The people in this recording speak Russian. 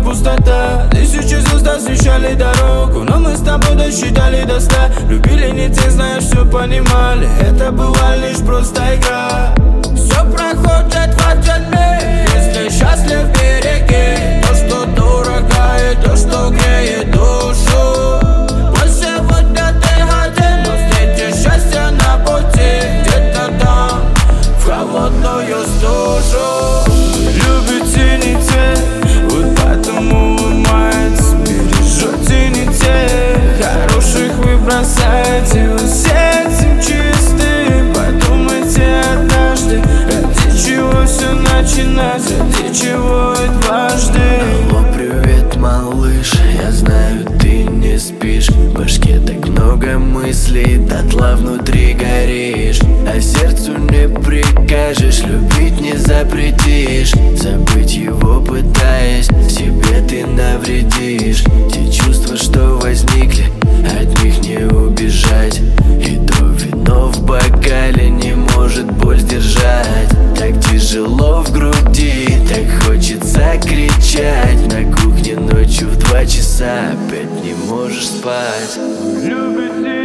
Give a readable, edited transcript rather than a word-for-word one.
пустота. Тысячи звезд освещали дорогу, но мы с тобой досчитали до 100. Любили не тех, знаешь, все понимали. Это была лишь просто игра. Все проходит в один миг, если счастлив, береги то, что дорого, и то, что греет душу. Пусть сегодня ты один, но встретишь счастье на пути. Где-то там, в холодную стужу. Любите не те, вот потому ломается. Бережете не тех, хороших вы бросаете. Вы сердцем чистым, подумайте однажды, ради чего все начинать, ради чего и дважды. Алло, привет, малыш, я знаю, ты не спишь. В башке так много мыслей, дотла внутри горишь. А сердцу не прикажешь, любить не запретишь. Забыть его пытаясь, себе ты навредишь. Те чувства, что возникли, от них не убежать. И то вино в бокале не может боль сдержать. Так тяжело в груди, так хочется кричать. На кухне ночью в 2 часа опять не можешь спать. Любите